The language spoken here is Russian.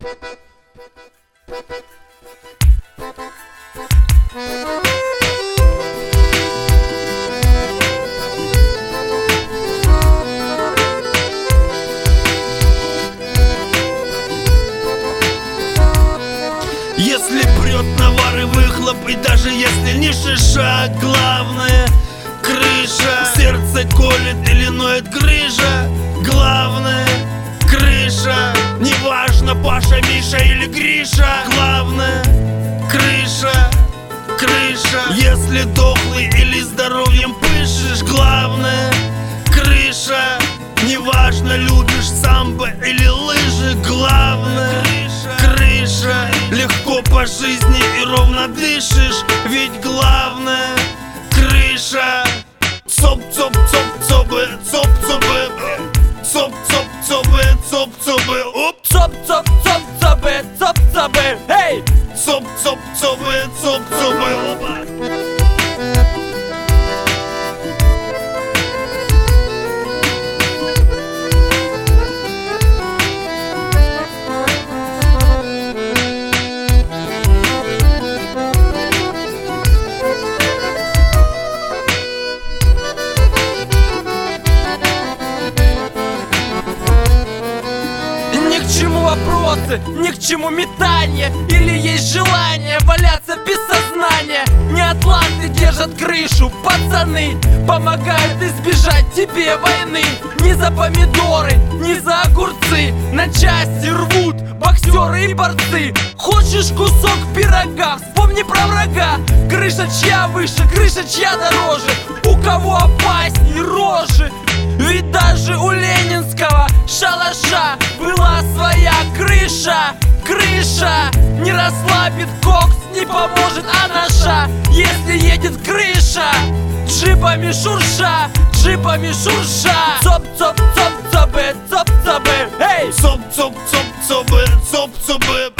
Если прет навар и выхлоп, и даже если не шиша, главное — крыша. Сердце колет или ноет грыжа, главное — крыша. Неважно, Паша, Миша или Гриша, главное — крыша, крыша. Если дохлый или здоровьем пышешь, главное — крыша. Неважно, любишь самбо или лыжи, главное — крыша. Легко по жизни и ровно дышишь, ведь главное — крыша. Цоп-цоп-цоп-цобы, цоп-цобы, цоп-цоп-цобы, цоп-цобы, оп! Цоп-цоп-цоп-цобы, цоп-цобы, эй! Цоп-цоп-цобы, цоп-цобы, опа! Ни к чему вопросы, ни к чему метания. Или есть желание валяться без сознания. Не атланты держат крышу, пацаны помогают избежать тебе войны. Не за помидоры, не за огурцы на части рвут боксеры и борцы. Хочешь кусок пирога, вспомни про врага. Крыша чья выше, крыша чья дороже. У кого опасней рожи. Ведь даже у ленинского шалаша была своя крыша. Крыша не расслабит кокс, не поможет анаша. Если едет крыша, джипами шурша, джипами шурша. Цоп-цоп-цоп-цобы, цоп-цобы, эй! Цоп-цоп-цоп-цобы, цоп-цобы.